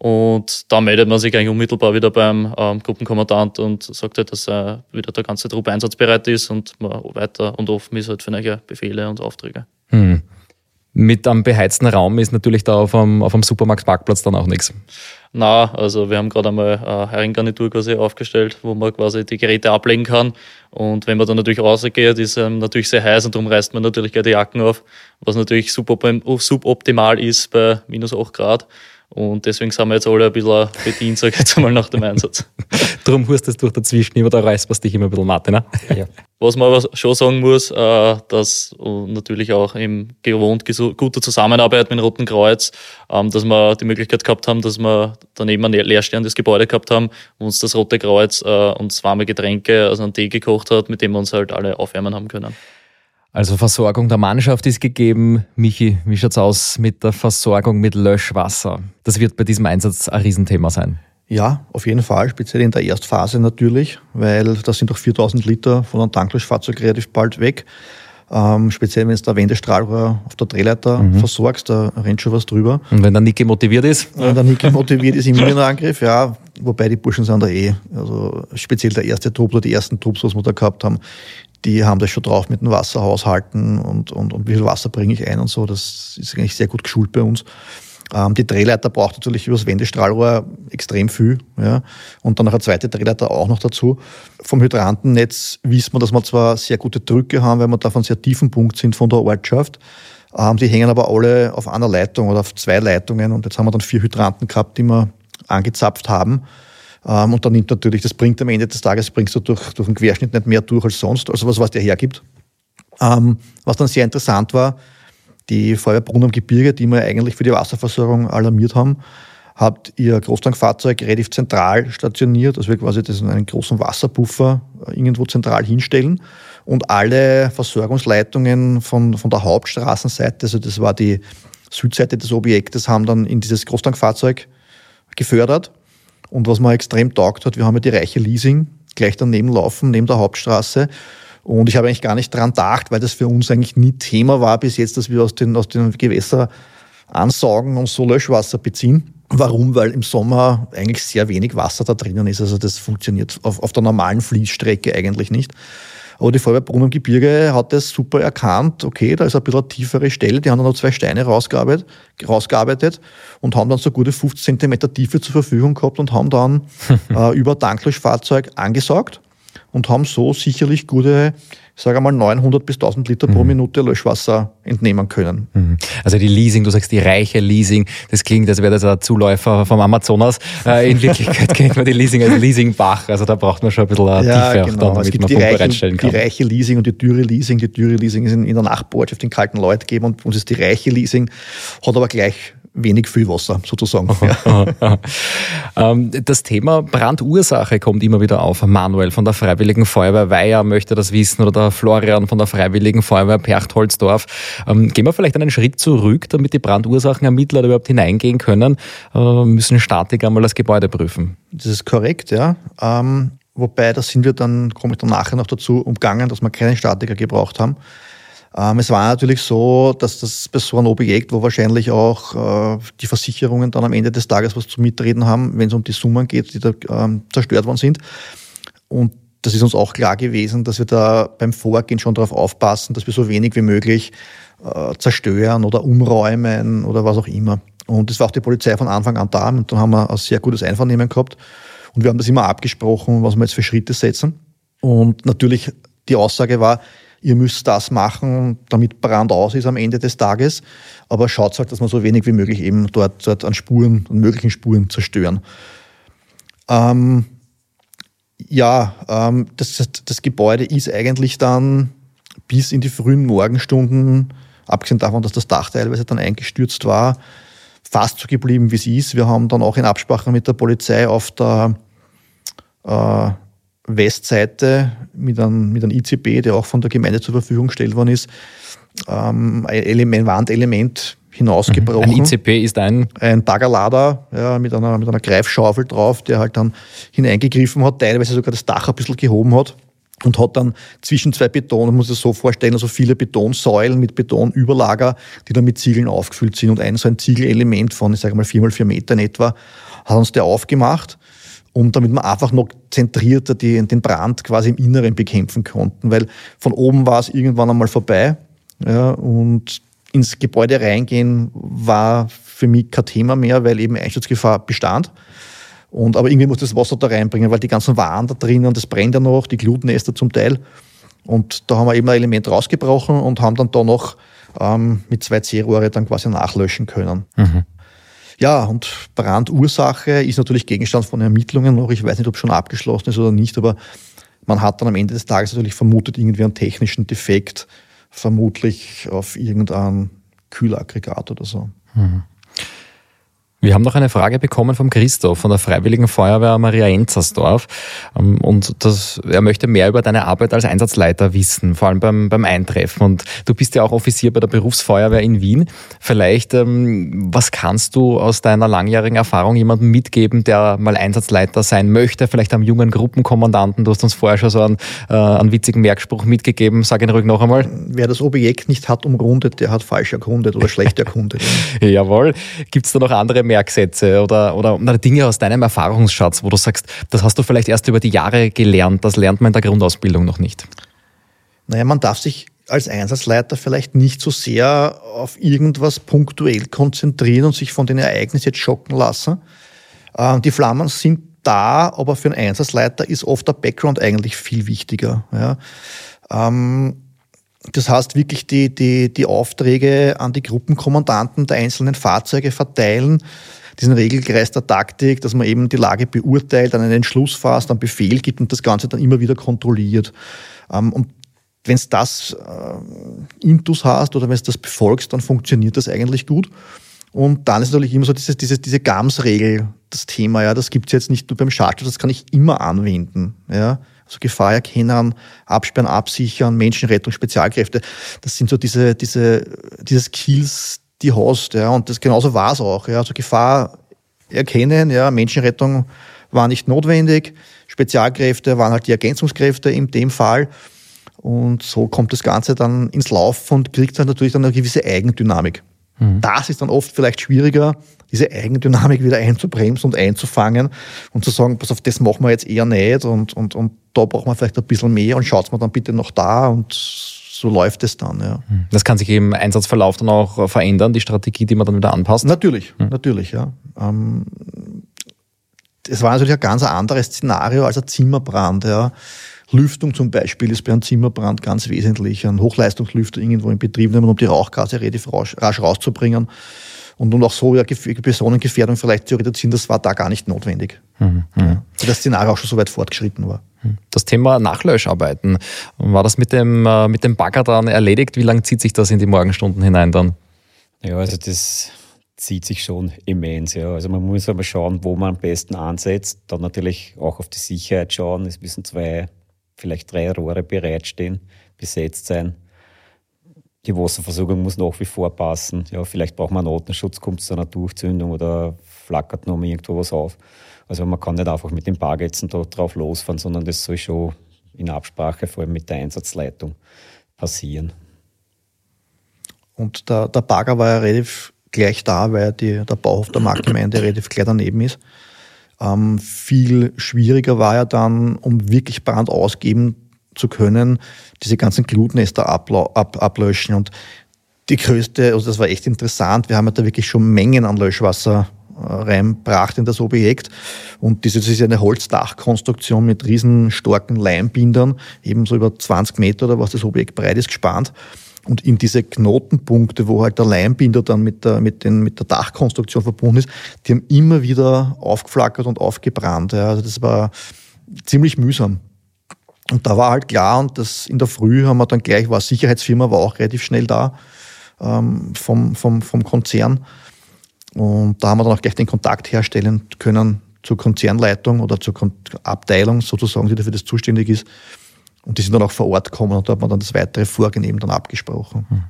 Und dann meldet man sich eigentlich unmittelbar wieder beim ähm, Gruppenkommandant und sagt halt, dass äh, wieder der ganze Trupp einsatzbereit ist und man weiter und offen ist halt für neue Befehle und Aufträge. Hm. Mit einem beheizten Raum ist natürlich da auf einem, auf einem Supermarktparkplatz dann auch nichts. Na, also wir haben gerade einmal eine Herrengarnitur quasi aufgestellt, wo man quasi die Geräte ablegen kann. Und wenn man dann natürlich rausgeht, ist es natürlich sehr heiß und darum reißt man natürlich gleich die Jacken auf, was natürlich suboptimal ist bei minus acht Grad. Und deswegen sind wir jetzt alle ein bisschen bedient, sag ich jetzt einmal, nach dem Einsatz. Darum hustest du dazwischen immer, da räusperst dich immer ein bisschen, Martin. Ne? Ja. Was man aber schon sagen muss, dass natürlich auch im gewohnt guter Zusammenarbeit mit dem Roten Kreuz, dass wir die Möglichkeit gehabt haben, dass wir daneben ein leerstehendes Gebäude gehabt haben, wo uns das Rote Kreuz uns warme Getränke, also einen Tee gekocht hat, mit dem wir uns halt alle aufwärmen haben können. Also Versorgung der Mannschaft ist gegeben. Michi, wie schaut's aus mit der Versorgung mit Löschwasser? Das wird bei diesem Einsatz ein Riesenthema sein. Ja, auf jeden Fall, speziell in der Erstphase natürlich, weil da sind doch viertausend Liter von einem Tanklöschfahrzeug relativ bald weg. Ähm, speziell wenn du da Wendestrahlrohr auf der Drehleiter mhm. versorgst, da rennt schon was drüber. Und wenn der Niki motiviert ist? Wenn der Niki motiviert ist im Minenangriff, ja, wobei die Burschen sind da eh, also speziell der erste Trupp oder die ersten Trupps, was wir da gehabt haben, die haben das schon drauf mit dem Wasserhaushalten und, und, und wie viel Wasser bringe ich ein und so. Das ist eigentlich sehr gut geschult bei uns. Ähm, die Drehleiter braucht natürlich über das Wendestrahlrohr extrem viel. Ja. Und dann noch eine zweite Drehleiter auch noch dazu. Vom Hydrantennetz wissen wir, dass wir zwar sehr gute Drücke haben, weil wir da auf einem sehr tiefen Punkt sind von der Ortschaft. Ähm, die hängen aber alle auf einer Leitung oder auf zwei Leitungen. Und jetzt haben wir dann vier Hydranten gehabt, die wir angezapft haben. Um, und dann nimmt natürlich, das bringt am Ende des Tages, bringst du durch, durch den Querschnitt nicht mehr durch als sonst, also was, was der hergibt. Um, was dann sehr interessant war, die Feuerwehr Brunn am Gebirge, die wir eigentlich für die Wasserversorgung alarmiert haben, hat ihr Großtankfahrzeug relativ zentral stationiert, also wir quasi das in einen großen Wasserpuffer irgendwo zentral hinstellen und alle Versorgungsleitungen von, von der Hauptstraßenseite, also das war die Südseite des Objektes, haben dann in dieses Großtankfahrzeug gefördert. Und was mir extrem taugt hat, wir haben ja die Reiche Leasing gleich daneben laufen, neben der Hauptstraße. Und ich habe eigentlich gar nicht dran gedacht, weil das für uns eigentlich nie Thema war bis jetzt, dass wir aus den, aus den Gewässern ansaugen und so Löschwasser beziehen. Warum? Weil im Sommer eigentlich sehr wenig Wasser da drinnen ist. Also das funktioniert auf, auf der normalen Fließstrecke eigentlich nicht. Aber die Feuerwehr Brunn am Gebirge hat das super erkannt. Okay, da ist ein bisschen eine tiefere Stelle. Die haben dann noch zwei Steine rausgearbeitet, rausgearbeitet und haben dann so gute fünfzig Zentimeter Tiefe zur Verfügung gehabt und haben dann äh, über Tanklöschfahrzeug angesaugt und haben so sicherlich gute, ich sage einmal neunhundert bis tausend Liter pro Minute Löschwasser entnehmen können. Also die Leasing, du sagst die reiche Leasing, das klingt, als wäre das ein Zuläufer vom Amazonas. Äh, in Wirklichkeit kennt man die Leasing als Leasingbach, also da braucht man schon ein bisschen eine Ja, Tiefe, genau. auch dann, Es damit gibt man die Pumpe reiche, reinstellen kann. die reiche Leasing und die Dürre Leasing. Die Dürre Leasing ist in, in der Nachbarortschaft in Kaltenleut gegeben und uns ist die reiche Leasing, hat aber gleich wenig Füllwasser sozusagen. Ja. Ähm, das Thema Brandursache kommt immer wieder auf. Manuel von der Freiwilligen Feuerwehr Weiher möchte das wissen oder der Florian von der Freiwilligen Feuerwehr Perchtoldsdorf. Ähm, gehen wir vielleicht einen Schritt zurück, damit die Brandursachenermittler da überhaupt hineingehen können, äh, müssen Statiker einmal das Gebäude prüfen. Das ist korrekt, ja. Ähm, wobei, da sind wir dann, komme ich dann nachher noch dazu, umgangen, dass wir keinen Statiker gebraucht haben. Ähm, es war natürlich so, dass das bei so einem Objekt, wo wahrscheinlich auch äh, die Versicherungen dann am Ende des Tages was zu mitreden haben, wenn es um die Summen geht, die da ähm, zerstört worden sind. Und das ist uns auch klar gewesen, dass wir da beim Vorgehen schon darauf aufpassen, dass wir so wenig wie möglich äh, zerstören oder umräumen oder was auch immer. Und das war auch die Polizei von Anfang an da und dann haben wir ein sehr gutes Einvernehmen gehabt. Und wir haben das immer abgesprochen, was wir jetzt für Schritte setzen. Und natürlich die Aussage war, ihr müsst das machen, damit Brand aus ist am Ende des Tages. Aber schaut halt, dass wir so wenig wie möglich eben dort, dort an Spuren, an möglichen Spuren zerstören. Ähm, ja, ähm, das, das Gebäude ist eigentlich dann bis in die frühen Morgenstunden, abgesehen davon, dass das Dach teilweise dann eingestürzt war, fast so geblieben, wie es ist. Wir haben dann auch in Absprache mit der Polizei auf der äh, Westseite mit einem, mit einem I C B, der auch von der Gemeinde zur Verfügung gestellt worden ist, ähm, ein, Element, ein Wandelement hinausgebrochen. Ein I C P ist ein... Ein Baggerlader ja, mit, einer, mit einer Greifschaufel drauf, der halt dann hineingegriffen hat, teilweise sogar das Dach ein bisschen gehoben hat und hat dann zwischen zwei Beton, man muss sich das so vorstellen, also viele Betonsäulen mit Betonüberlager, die dann mit Ziegeln aufgefüllt sind und ein so ein Ziegelelement von, ich sage mal, vier mal vier Meter in etwa, hat uns der aufgemacht, um damit wir einfach noch zentrierter die, den Brand quasi im Inneren bekämpfen konnten, weil von oben war es irgendwann einmal vorbei, ja, und ins Gebäude reingehen war für mich kein Thema mehr, weil eben Einsturzgefahr bestand. Und, aber irgendwie muss das Wasser da reinbringen, weil die ganzen Waren da drinnen, das brennt ja noch, die Glutnester zum Teil. Und da haben wir eben ein Element rausgebrochen und haben dann da noch ähm, mit zwei C-Rohre dann quasi nachlöschen können. Mhm. Ja, und Brandursache ist natürlich Gegenstand von Ermittlungen noch. Ich weiß nicht, ob es schon abgeschlossen ist oder nicht, aber man hat dann am Ende des Tages natürlich vermutet, irgendwie einen technischen Defekt, vermutlich auf irgendein Kühlaggregat oder so. Mhm. Wir haben noch eine Frage bekommen vom Christoph von der Freiwilligen Feuerwehr Maria Enzersdorf. Und das, er möchte mehr über deine Arbeit als Einsatzleiter wissen, vor allem beim, beim Eintreffen. Und du bist ja auch Offizier bei der Berufsfeuerwehr in Wien. Vielleicht, ähm, was kannst du aus deiner langjährigen Erfahrung jemandem mitgeben, der mal Einsatzleiter sein möchte, vielleicht einem jungen Gruppenkommandanten? Du hast uns vorher schon so einen, äh, einen witzigen Merkspruch mitgegeben. Sag ihn ruhig noch einmal. Wer das Objekt nicht hat umrundet, der hat falsch erkundet oder schlecht erkundet. Jawohl. Gibt es da noch andere Merksätze oder, oder, oder Dinge aus deinem Erfahrungsschatz, wo du sagst, das hast du vielleicht erst über die Jahre gelernt, das lernt man in der Grundausbildung noch nicht? Naja, man darf sich als Einsatzleiter vielleicht nicht so sehr auf irgendwas punktuell konzentrieren und sich von den Ereignissen jetzt schocken lassen. Ähm, die Flammen sind da, aber für einen Einsatzleiter ist oft der Background eigentlich viel wichtiger. Ja. Ähm, Das heißt, wirklich die, die, die Aufträge an die Gruppenkommandanten der einzelnen Fahrzeuge verteilen, diesen Regelkreis der Taktik, dass man eben die Lage beurteilt, dann einen Entschluss fasst, einen Befehl gibt und das Ganze dann immer wieder kontrolliert. Und wenn es das äh, Intus hast oder wenn es das befolgst, dann funktioniert das eigentlich gut. Und dann ist natürlich immer so diese, diese, diese G A M S-Regel das Thema. Ja, das gibt es jetzt nicht nur beim Schadschutz, das kann ich immer anwenden. Ja. Also Gefahr erkennen, absperren, absichern, Menschenrettung, Spezialkräfte. Das sind so diese, diese, diese Skills, die hast, ja. Und das genauso war es auch, ja. Also Gefahr erkennen, ja. Menschenrettung war nicht notwendig. Spezialkräfte waren halt die Ergänzungskräfte in dem Fall. Und so kommt das Ganze dann ins Laufen und kriegt dann natürlich dann eine gewisse Eigendynamik. Mhm. Das ist dann oft vielleicht schwieriger, diese Eigendynamik wieder einzubremsen und einzufangen und zu sagen, pass auf, das machen wir jetzt eher nicht und, und, und da brauchen wir vielleicht ein bisschen mehr und schaut mal dann bitte noch da und so läuft es dann. Ja. Das kann sich im Einsatzverlauf dann auch verändern, die Strategie, die man dann wieder anpasst? Natürlich, mhm. natürlich, ja. Es war natürlich ein ganz anderes Szenario als ein Zimmerbrand, ja. Lüftung zum Beispiel ist bei einem Zimmerbrand ganz wesentlich. Ein Hochleistungslüfter irgendwo in Betrieb nehmen, um die Rauchgase relativ rasch, rasch rauszubringen. Und um auch so ja, Personengefährdung vielleicht zu reduzieren, das war da gar nicht notwendig. Mhm. Ja, weil das Szenario auch schon so weit fortgeschritten war. Das Thema Nachlöscharbeiten, war das mit dem, mit dem Bagger dann erledigt? Wie lange zieht sich das in die Morgenstunden hinein dann? Ja, also das zieht sich schon immens. Ja. Also man muss aber schauen, wo man am besten ansetzt. Dann natürlich auch auf die Sicherheit schauen. Es müssen zwei, vielleicht drei Rohre bereitstehen, besetzt sein. Die Wasserversorgung muss nach wie vor passen. Ja, vielleicht braucht man einen Atemschutz, kommt es zu einer Durchzündung oder flackert noch mal irgendwo was auf. Also man kann nicht einfach mit den Bargätzen da drauf losfahren, sondern das soll schon in Absprache, vor allem mit der Einsatzleitung, passieren. Und der, der Bagger war ja relativ gleich da, weil die, der Bauhof der Marktgemeinde relativ gleich daneben ist. Ähm, viel schwieriger war ja dann, um wirklich Brand ausgeben zu können, diese ganzen Glutnester abla- ab, ablöschen. Und die größte, also das war echt interessant, wir haben ja da wirklich schon Mengen an Löschwasser äh, reinbracht in das Objekt. Und diese, das ist ja eine Holzdachkonstruktion mit riesen starken Leimbindern, eben so über zwanzig Meter oder was das Objekt breit ist, gespannt. Und in diese Knotenpunkte, wo halt der Leimbinder dann mit der, mit den, mit der Dachkonstruktion verbunden ist, die haben immer wieder aufgeflackert und aufgebrannt. Ja. Also das war ziemlich mühsam. Und da war halt klar, und das in der Früh haben wir dann gleich, war Sicherheitsfirma, war auch relativ schnell da ähm, vom, vom, vom Konzern. Und da haben wir dann auch gleich den Kontakt herstellen können zur Konzernleitung oder zur Kon- Abteilung sozusagen, die dafür das zuständig ist. Und die sind dann auch vor Ort gekommen und da hat man dann das weitere Vorgehen eben dann abgesprochen. Hm.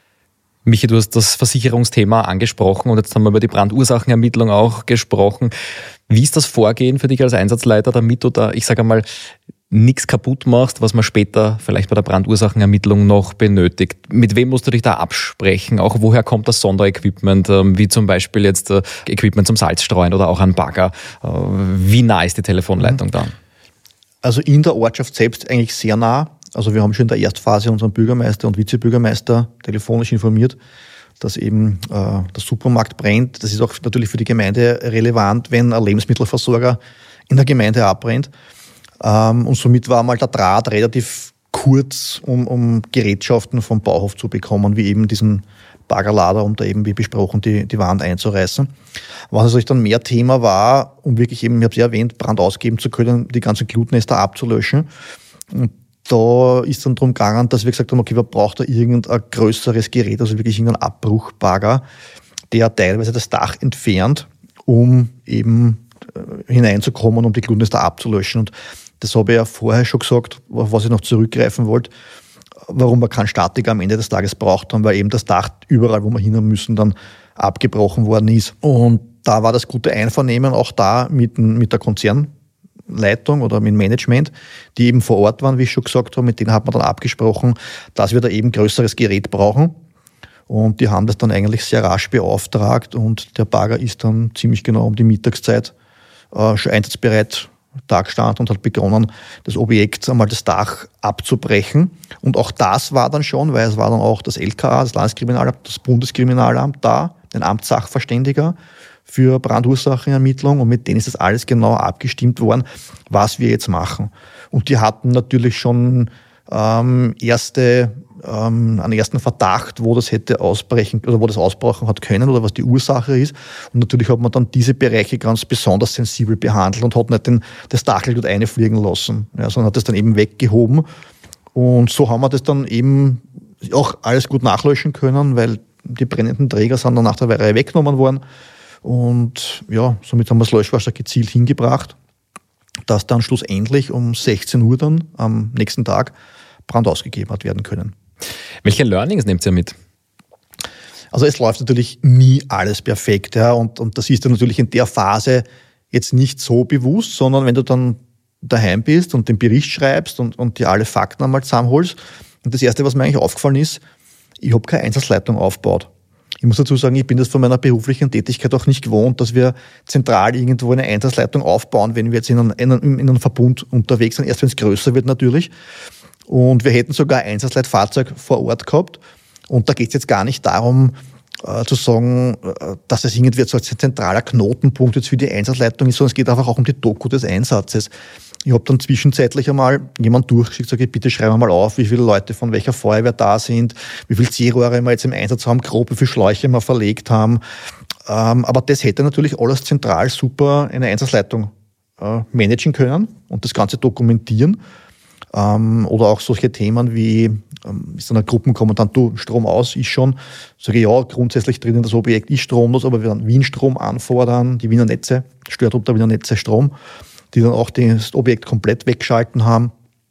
Michi, du hast das Versicherungsthema angesprochen und jetzt haben wir über die Brandursachenermittlung auch gesprochen. Wie ist das Vorgehen für dich als Einsatzleiter, damit du da, ich sage einmal, nichts kaputt machst, was man später vielleicht bei der Brandursachenermittlung noch benötigt? Mit wem musst du dich da absprechen? Auch woher kommt das Sonderequipment, wie zum Beispiel jetzt Equipment zum Salzstreuen oder auch ein Bagger? Wie nah ist die Telefonleitung da? Also in der Ortschaft selbst eigentlich sehr nah. Also wir haben schon in der Erstphase unseren Bürgermeister und Vizebürgermeister telefonisch informiert, dass eben äh, der Supermarkt brennt. Das ist auch natürlich für die Gemeinde relevant, wenn ein Lebensmittelversorger in der Gemeinde abbrennt. Ähm, und somit war mal der Draht relativ kurz, um, um Gerätschaften vom Bauhof zu bekommen, wie eben diesen Baggerlader, um da eben, wie besprochen, die, die Wand einzureißen. Was natürlich dann mehr Thema war, um wirklich eben, ich habe es ja erwähnt, Brand ausgeben zu können, die ganzen Glutnester abzulöschen. Und da ist dann darum gegangen, dass wir gesagt haben, okay, man braucht da irgendein größeres Gerät, also wirklich irgendein Abbruchbagger, der teilweise das Dach entfernt, um eben hineinzukommen, um die Glutnester abzulöschen. Und das habe ich ja vorher schon gesagt, auf was ich noch zurückgreifen wollte, warum wir keinen Statiker am Ende des Tages braucht haben, weil eben das Dach überall, wo wir hin müssen, dann abgebrochen worden ist. Und da war das gute Einvernehmen auch da mit, mit der Konzernleitung oder mit dem Management, die eben vor Ort waren, wie ich schon gesagt habe, mit denen hat man dann abgesprochen, dass wir da eben größeres Gerät brauchen. Und die haben das dann eigentlich sehr rasch beauftragt und der Bagger ist dann ziemlich genau um die Mittagszeit äh, schon einsatzbereit da gestanden und hat begonnen, das Objekt einmal das Dach abzubrechen. Und auch das war dann schon, weil es war dann auch das L K A, das Landeskriminalamt, das Bundeskriminalamt da, ein Amtssachverständiger für Brandursachenermittlung und mit denen ist das alles genau abgestimmt worden, was wir jetzt machen. Und die hatten natürlich schon ähm, erste, ähm, einen ersten Verdacht, wo das hätte ausbrechen oder wo das ausbrechen hat können oder was die Ursache ist. Und natürlich hat man dann diese Bereiche ganz besonders sensibel behandelt und hat nicht den, das Dackel dort einfliegen lassen, ja, sondern hat das dann eben weggehoben. Und so haben wir das dann eben auch alles gut nachlöschen können, weil die brennenden Träger sind dann nach der Reihe weggenommen worden. Und ja, somit haben wir das Löschwasser gezielt hingebracht, dass dann schlussendlich um sechzehn Uhr dann am nächsten Tag Brand ausgegeben hat werden können. Welche Learnings nehmt ihr mit? Also es läuft natürlich nie alles perfekt, ja, und, und das ist dann natürlich in der Phase jetzt nicht so bewusst, sondern wenn du dann daheim bist und den Bericht schreibst und, und dir alle Fakten einmal zusammenholst. Und das Erste, was mir eigentlich aufgefallen ist, ich habe keine Einsatzleitung aufgebaut. Ich muss dazu sagen, ich bin das von meiner beruflichen Tätigkeit auch nicht gewohnt, dass wir zentral irgendwo eine Einsatzleitung aufbauen, wenn wir jetzt in einem, in einem, in einem Verbund unterwegs sind, erst wenn es größer wird natürlich. Und wir hätten sogar ein Einsatzleitfahrzeug vor Ort gehabt. Und da geht es jetzt gar nicht darum, äh, zu sagen, äh, dass es irgendwie so ein zentraler Knotenpunkt jetzt für die Einsatzleitung ist, sondern es geht einfach auch um die Doku des Einsatzes. Ich habe dann zwischenzeitlich einmal jemand durchgeschickt, sage ich, bitte schreiben wir mal auf, wie viele Leute von welcher Feuerwehr da sind, wie viele C-Rohre wir jetzt im Einsatz haben, grob, wie viele Schläuche wir verlegt haben. Ähm, aber das hätte natürlich alles zentral super eine Einsatzleitung äh, managen können und das Ganze dokumentieren. Ähm, oder auch solche Themen wie, ähm, ist dann ein Gruppenkommandant, du, Strom aus, ist schon. Sage ich, ja, grundsätzlich drinnen das Objekt ist stromlos, aber wir dann Wien-Strom anfordern, die Wiener Netze, stört unter Wiener Netze Strom, die dann auch das Objekt komplett weggeschalten haben.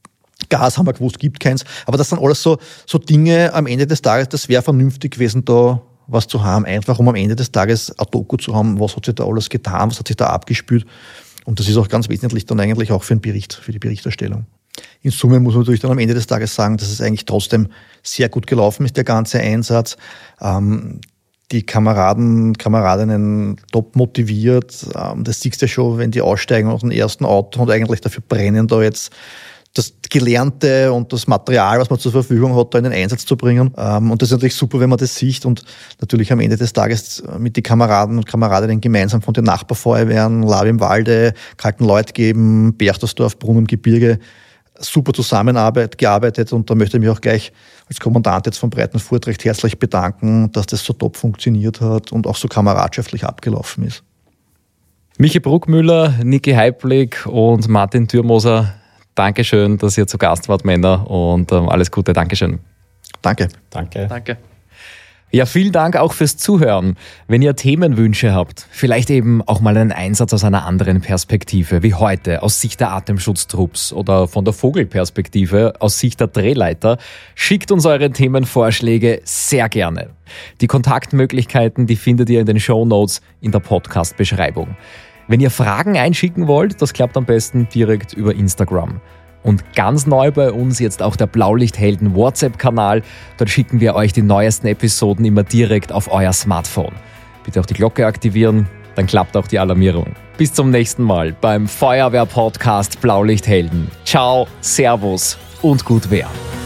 Gas haben wir gewusst, gibt keins. Aber das sind alles so, so Dinge am Ende des Tages, das wäre vernünftig gewesen, da was zu haben, einfach um am Ende des Tages ein Doku zu haben, was hat sich da alles getan, was hat sich da abgespült. Und das ist auch ganz wesentlich dann eigentlich auch für den Bericht, für die Berichterstellung. In Summe muss man natürlich dann am Ende des Tages sagen, dass es eigentlich trotzdem sehr gut gelaufen ist, der ganze Einsatz. Ähm, die Kameraden, Kameradinnen top motiviert. Ähm, das siehst du ja schon, wenn die aussteigen aus dem ersten Auto und eigentlich dafür brennen, da jetzt das Gelernte und das Material, was man zur Verfügung hat, da in den Einsatz zu bringen. Ähm, und das ist natürlich super, wenn man das sieht und natürlich am Ende des Tages mit den Kameraden und Kameradinnen gemeinsam von den Nachbarfeuerwehren, Lav im Walde, Kaltenleutgeben, Berchtersdorf, Brunn im Gebirge, super Zusammenarbeit gearbeitet und da möchte ich mich auch gleich als Kommandant jetzt von Breitenfurt recht herzlich bedanken, dass das so top funktioniert hat und auch so kameradschaftlich abgelaufen ist. Michi Bruckmüller, Niki Heiblick und Martin Thürmoser, Dankeschön, dass ihr zu Gast wart, Männer, und ähm, alles Gute, Dankeschön. Danke. Danke. Danke. Ja, vielen Dank auch fürs Zuhören. Wenn ihr Themenwünsche habt, vielleicht eben auch mal einen Einsatz aus einer anderen Perspektive, wie heute aus Sicht der Atemschutztrupps oder von der Vogelperspektive aus Sicht der Drehleiter, schickt uns eure Themenvorschläge sehr gerne. Die Kontaktmöglichkeiten, die findet ihr in den Shownotes in der Podcast-Beschreibung. Wenn ihr Fragen einschicken wollt, das klappt am besten direkt über Instagram. Und ganz neu bei uns jetzt auch der Blaulichthelden WhatsApp-Kanal. Dort schicken wir euch die neuesten Episoden immer direkt auf euer Smartphone. Bitte auch die Glocke aktivieren, dann klappt auch die Alarmierung. Bis zum nächsten Mal beim Feuerwehr-Podcast Blaulichthelden. Ciao, Servus und gut Wehr.